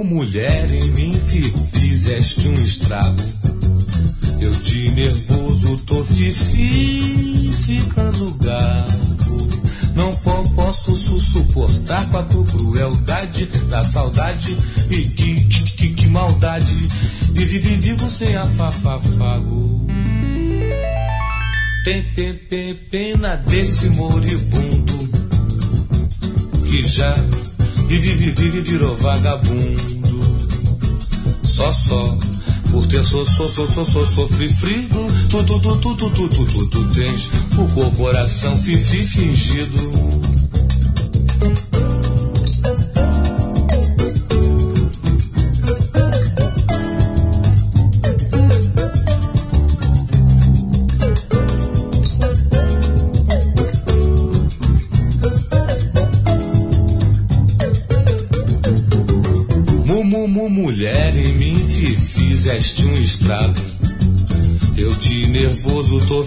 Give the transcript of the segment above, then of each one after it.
mulher, em mim fizeste um estrago. Eu de nervoso tô ficando gago. Não posso suportar com a tua crueldade da saudade. E que maldade. Vivo sem afafago. Tem pena desse moribundo que já virou vagabundo. Só por ter sofrido. Tu tens o coração fingido. Mulher, em mim fizeste um estrago. Eu de nervoso tô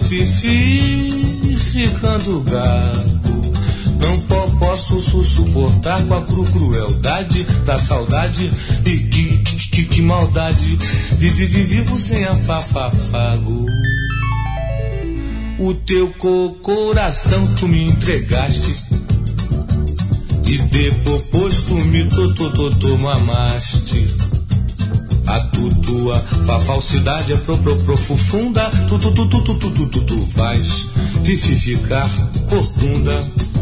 ficando gago. Não posso suportar com a crueldade da saudade. E que maldade. Vivo sem afafago. O teu coração tu me entregaste. E depois tu me mamaste. A tua falsidade é profunda. Tu vais ficar corcunda.